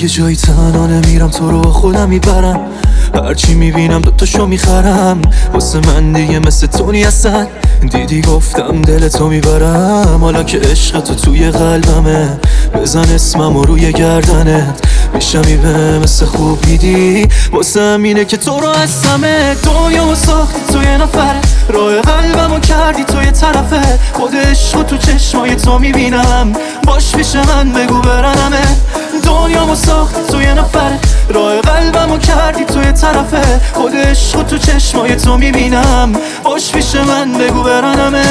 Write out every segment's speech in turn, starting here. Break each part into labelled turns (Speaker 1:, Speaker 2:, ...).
Speaker 1: دیگه جایی تنها نمیرم، تو رو با خودم میبرم. هرچی میبینم دوتاشو میخرم، واسه من دیگه مثل تو نیستن. دیدی گفتم دل تو میبرم، حالا که عشق تو توی قلبمه. بزن اسمم روی گردنت، میشمی به مثل خوب میدی. واسه همینه که تو رو هستمه. دنیا ساختی تو یه نفره، راه قلبمو کردی تو یه طرفه. خود عشق تو چشمای تو میبینم، باش پیش من بگو برنمه. دنیامو ساختی تو یه نفره، راه قلبمو کردی تو یه طرفه. خود عشق تو چشمای تو میبینم، باش پیش من بگو برنمه.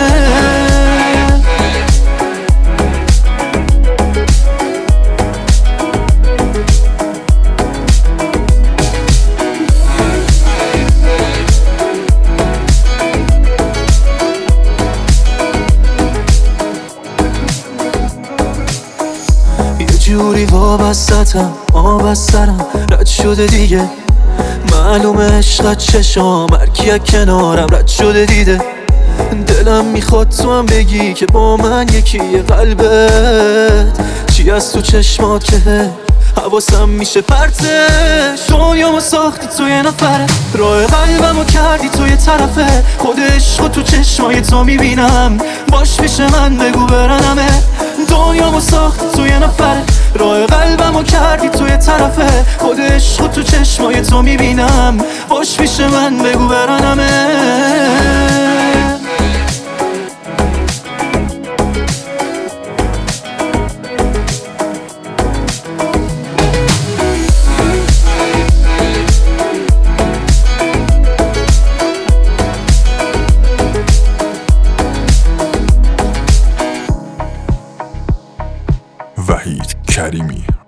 Speaker 1: جوری وابستم، آب از سرم رد شده دیگه. معلومه عشقت چشام هرکی کنارم رد شده دیده. دلم میخواد تو هم بگی که با من یکیه قلبت. چی از تو چشمات که حواسم میشه پرتش. دنیامو ساختی تو یه نفره، راه قلبمو کردی تو یه طرفه. خود عشق تو چشمای تو میبینم، باش پیش من بگو برنمه. دنیامو ساختی تو یه نفره، راه قلبمو کردی تو یه طرفه. خود عشق تو چشمای تو میبینم، باش پیش من بگو برنمه.
Speaker 2: وحید کریمی